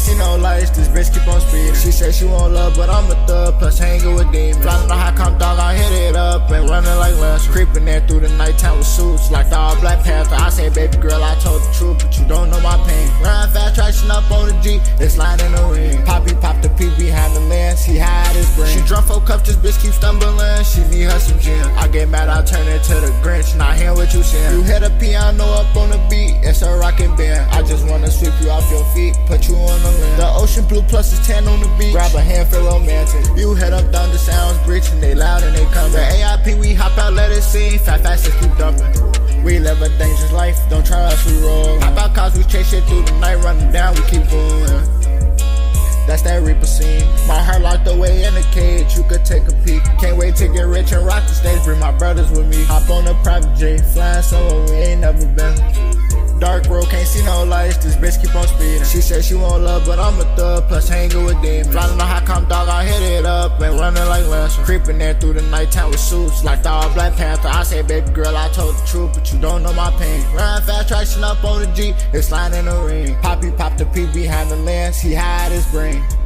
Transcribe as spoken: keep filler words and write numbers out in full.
see no lights, this bitch keep on speeding. She said she want love, but I'm a thug, plus hanging with demons. Flying the high come dog, I hit it up and running like Lance. Creeping there through the nighttime with suits like the all Black Panther. I say, baby girl, I told the truth, but you don't know my pain. Run fast, traction up on the G, it's lying in the ring. Poppy pop the P behind the lens, he hide his brain. She drunk for cups, this bitch keep stumbling, she need her some gin. I get mad, I turn into the Grinch, not hearing what you saying. You hit a piano up on the beat, it's a rockin' band. I just wanna sweep you off your feet, put you on the land. The ocean blue plus is tan on the beach, grab a hand, feel romantic. You head up down the sounds, breaching, they loud and they coming. The A I P, we hop out, let it sing, fat fast and keep dumping. We live a dangerous life, don't try us, we roll. Hop out cars, we chase shit through the night, running down, we keep going. That's that Reaper scene. My heart locked away in the cage, you could take a peek. Can't wait to get rich and rock the stage, bring my brothers with me. Hop on a private jet, flying somewhere we ain't never been. Dark road, can't see no lights, this bitch keep on speeding. She said she want love, but I'm a thug, plus hanging with demons. Flying the high come dog, I hit it up and running like Lance. Creeping there through the nighttime with suits like the all Black Panther. I say, baby girl, I told the truth, but you don't know my pain. Run fast, traction up on the G, it's lying in the ring. Poppy pop the P behind the lens, he hide his brain.